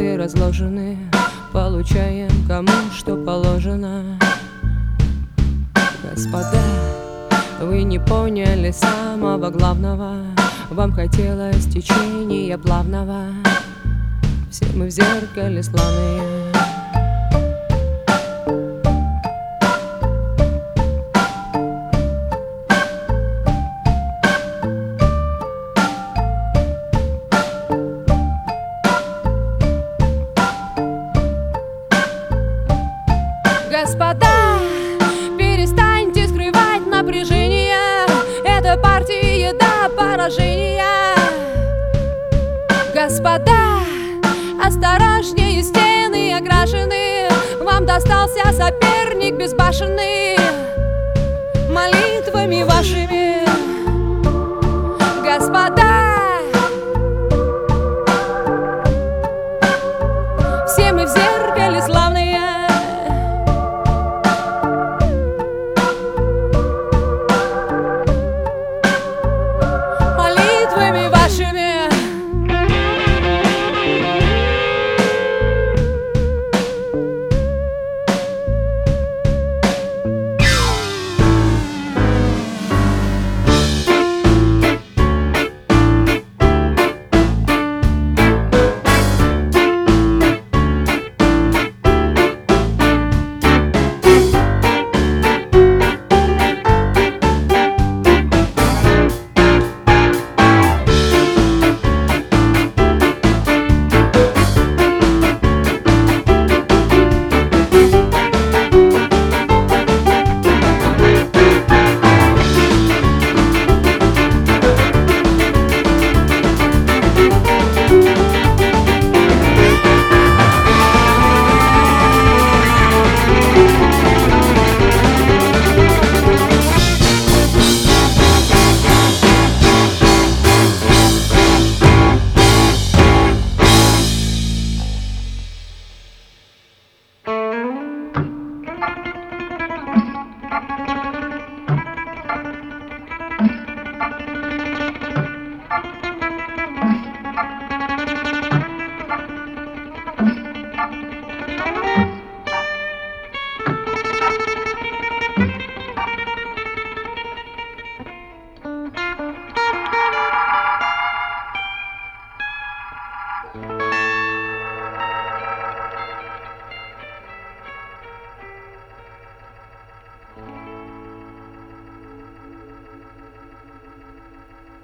карты разложены, получаем кому что положено. Господа, вы не поняли самого главного. Вам хотелось течения плавного. Все мы в зеркале славные. Господа, перестаньте скрывать напряжение. Это партия до поражения. Господа, осторожнее, стены окрашены. Вам достался соперник безбашенный. Молитвами вашими, господа, все мы в зеркале славные. Молитвами вашими. Thank you.